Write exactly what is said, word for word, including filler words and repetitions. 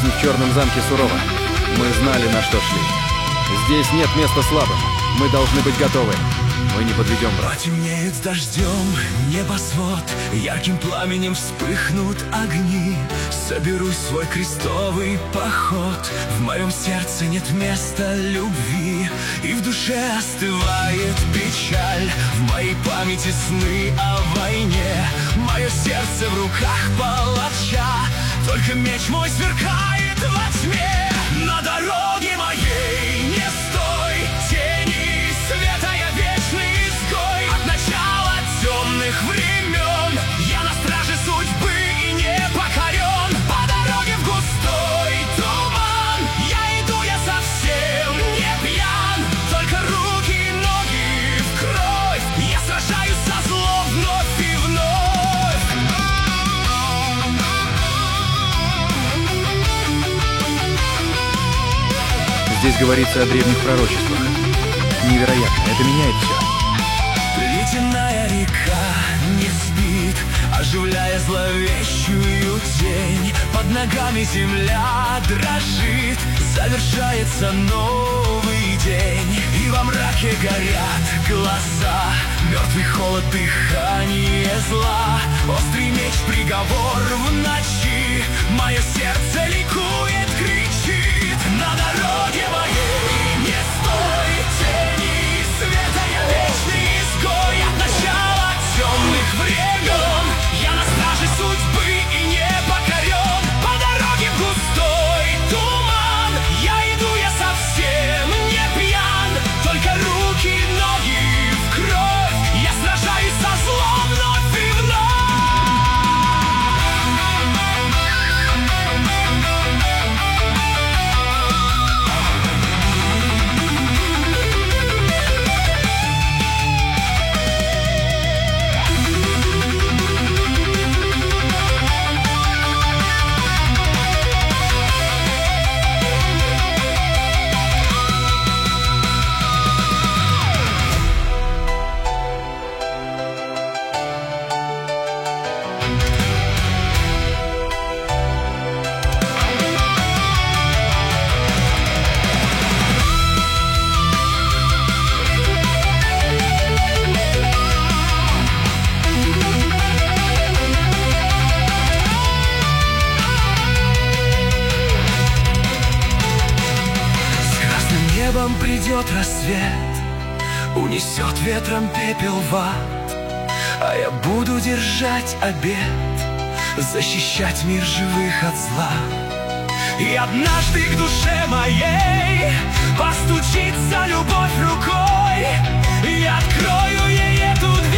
Жизнь в Черном замке сурова. Мы знали, на что шли. Здесь нет места слабым. Мы должны быть готовы. Мы не подведем, брат. Потемнеет дождем небосвод, ярким пламенем вспыхнут огни. Соберу свой крестовый поход. В моем сердце нет места любви, и в душе остывает печаль. В моей памяти сны о войне. Мое сердце в руках палача. Только меч мой сверкает во тьме. На дороге моей не стой, тени света, я вечный изгой. От начала темных времен я на страже судьбы и не покорен. По дороге в густой туман я иду, я совсем не пьян. Только руки и ноги в кровь. Я сражаюсь со злом вновь и вновь. Здесь говорится о древних пророчествах. Невероятно, это меняет все. Ледяная река не спит, оживляя зловещую тень. Под ногами земля дрожит, завершается новый день. И во мраке горят глаза, мертвый холод, дыхание зла. Острый меч, приговор в ночи. Мое сердце ликует, кричит. На дороге моей не стой, тени света, я вечный изгой. От начала темных времен я на страже судьбы и не покорен. По дороге в густой туман я иду, я совсем не пьян. Только руки и ноги в кровь. Я сражаюсь со злом вновь и вновь. Придет рассвет, унесет ветром пепел в ад, а я буду держать обет, защищать мир живых от зла. И однажды к душе моей постучится любовь рукой, и открою ей эту дверь.